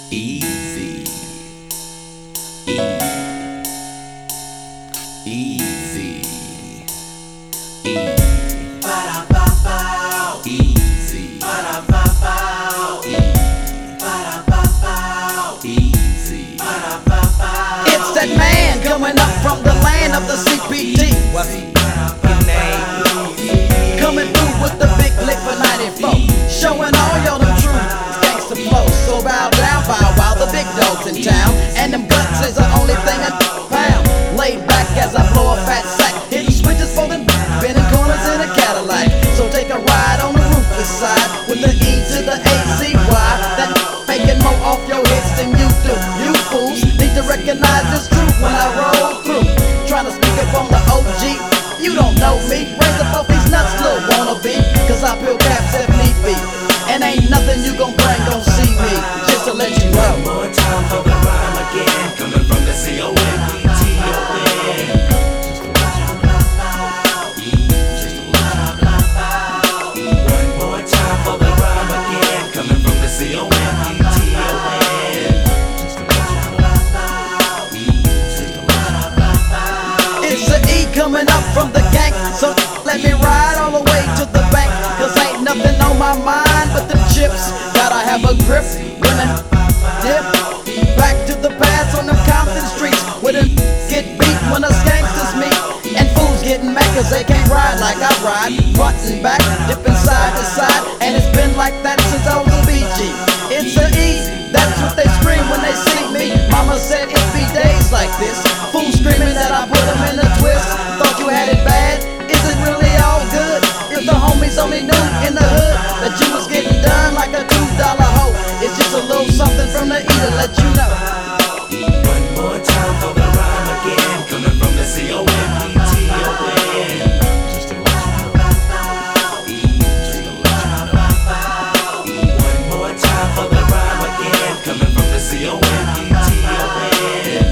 Easy. Easy. Ba-da-ba-bow. Easy. Ba-da-ba-bow. Ba-da-ba-bow. Easy. Ba-da-ba-bow. It's that man coming up from the land of the CPT. What's his name? Coming through with the big lick for 94. Showing all y'all the truth. Gangsta flow. So bow down, bow wow, the big dogs in town. And them guts is the only thing I pound. Laid back as I blow a fat sack. Hitting switches for them, bending corners in a Cadillac. So take a ride on the roofless side with the E to the A-C-Y. That making more off your hits than you do. You fools need to recognize this truth when I roll through. Trying to speak up on the OG. You don't know me. Raise up off these nuts, little wannabe. Cause I peel caps if need be. And ain't nothing you gon' bring, gon' see me. Just to let you know. One more time for the rhyme again. Coming from the C-O-M-E-T-O-N. One more time for the rhyme again. Coming from the C-O-M-E-T-O-N. It's the E coming up from the gang. So let me ride all the way to the bank. Cause ain't nothing on my mind but the chips. Gotta have a grip when I dip. Back to the past on them Compton streets. Where them get beat when us gangsters meet. And fools getting mad cause they can't ride like I ride. Front and back, dipping side to side. And it's been like that since I was a BG. It's the E, that's what they scream when they see me. Mama said it be days like this. Fools screaming that I put them in a twist. Thought you had it bad, is it really all good? If the homies only knew in the hood that you was getting done like a $2 hoe. It's just a little something from the E to let you know. One more time for the rhyme again. Coming from the C-O-M-E-T-O-N. One more time for the rhyme again. Coming from the C-O-M-E-T-O-N.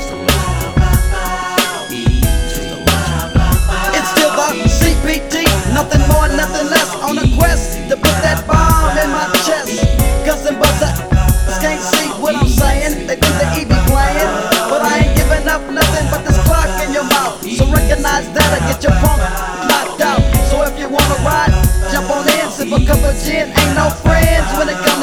It's still the CPT, nothing more, nothing less. On a quest to put that bomb in my chest. Cause them buzzers can't see what I'm saying. They think the E be playing, but I ain't giving up nothing but this clock in your mouth. So recognize that or get your punk knocked out. So if you wanna ride, jump on in, sip a cup of gin. Ain't no friends when it comes